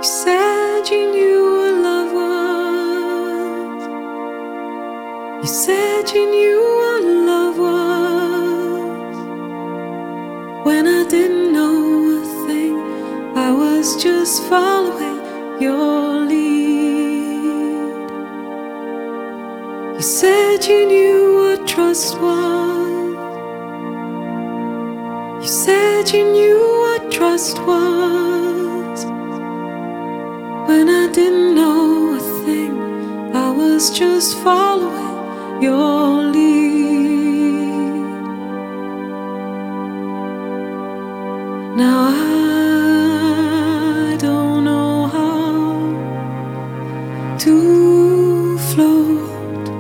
You said you knew what love was. You said you knew what love was. When I didn't know a thing, I was just following your lead. You said you knew what trust was. You said you knew what trust was. When I didn't know a thing, I was just following your lead. Now I don't know how to float.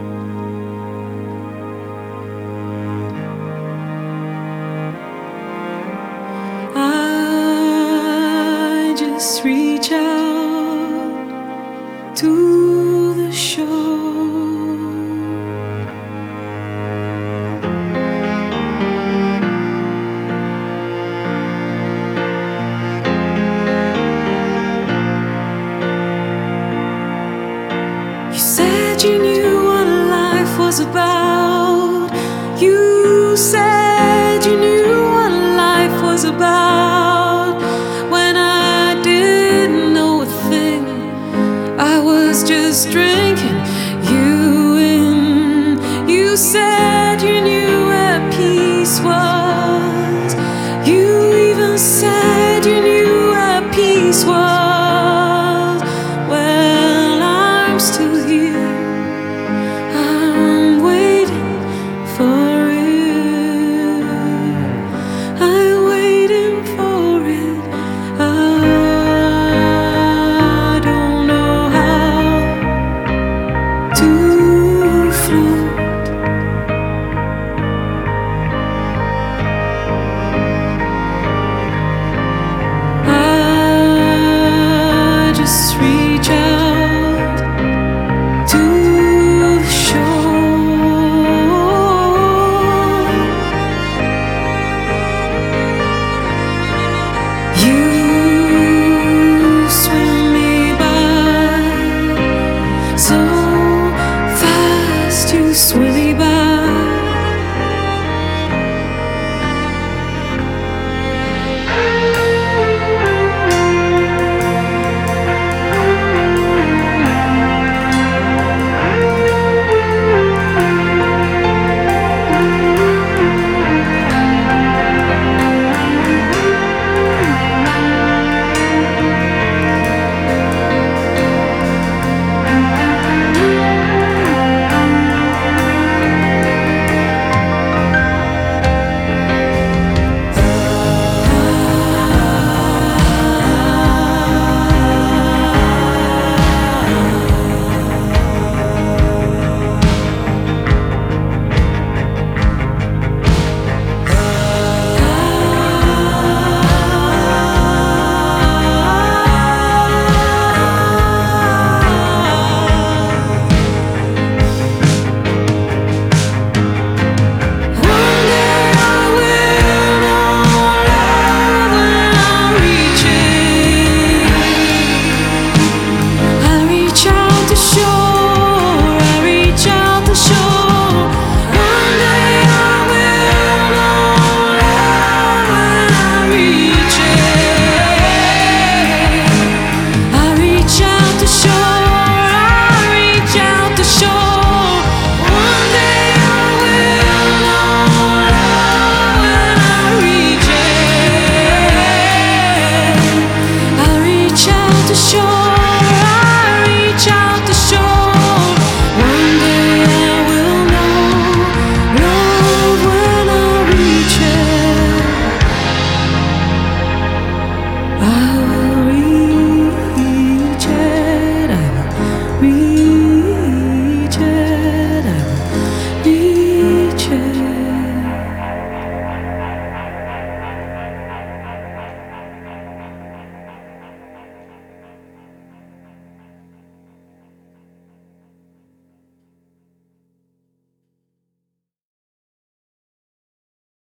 I just reach out to the shore. You said you knew what life was about. You said